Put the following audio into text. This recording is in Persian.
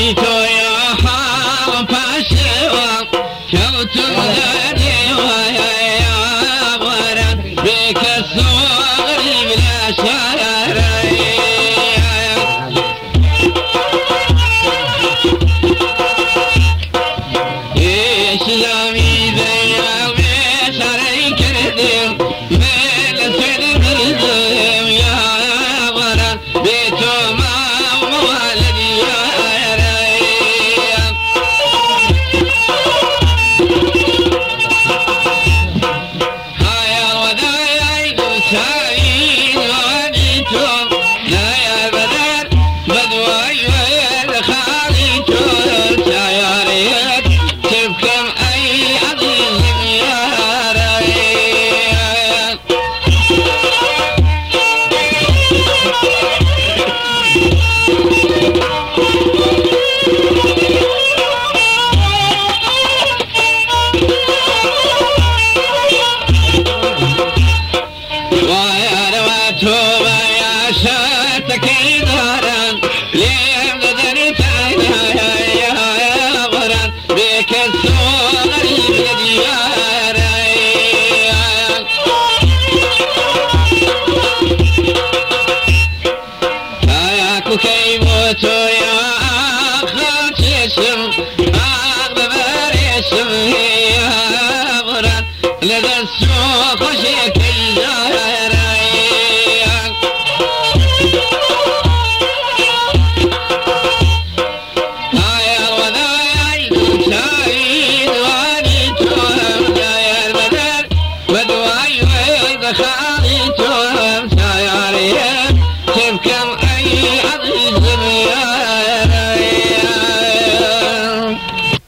تو يا حرم باشوا كوت الغدي ويا ورد بك الصغر بلا شرعي إسلامي ذي بشري كردم من الفيلم الردم يا ورد بيتو ما والدي يا ريم هيا وداي سعيد وديتم لا يا بدر بدواي ويا خاليتم يا ريت تبكم أي عظيم يا ريت ويا رواتوب يا شاتك دارا ليه بدرت يا غران بك الصغر يبدي يا ريان فياكو كيموتو يا أخر جسم أغلب رسم يا غران لذا السوق شكل يا ريان هيا وذاي سعيد وديتم يا البدر بدواي ويا